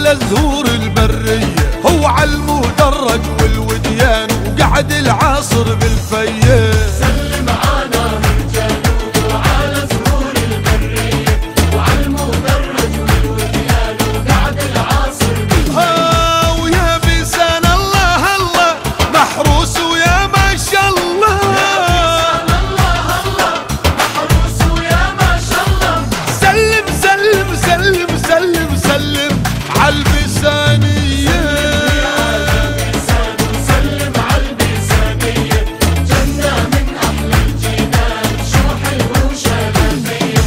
أحلى زهور البرية، هو عالمدرج والوديان وقعد العصر بالفيه. سلم على الجنوب وعلى زهور البرية وعالمدرج والوديان وقعد العصر بالفيه. ويا بسان الله الله محروس ويا ما شاء الله. الله الله محروس ويا ما شاء الله. سلم سلم سلم سلم سلم عالبسانية. سلم عالبسانية جنة من أحلى الجنان شو حلوة وشبابية.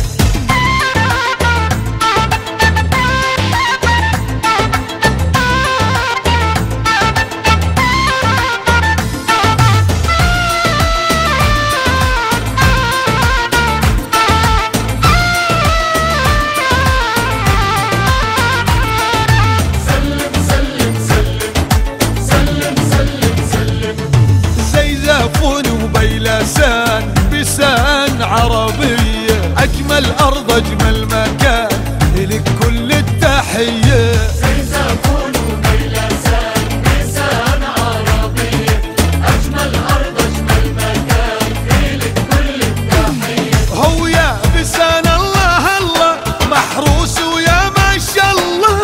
زيزافون وبيلسان بسان عربية، أجمل أرض أجمل مكان إلك كل التحية. زيزافون وبيلسان بسان عربية، أجمل أرض أجمل مكان إلك كل التحية. هو يا بسان الله الله محروس ويا ما شاء الله.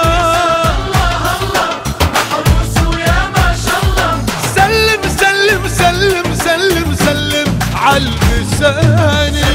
محروس ويا ما شاء الله. سلم سلم سلم سلم سلم عالبسانية.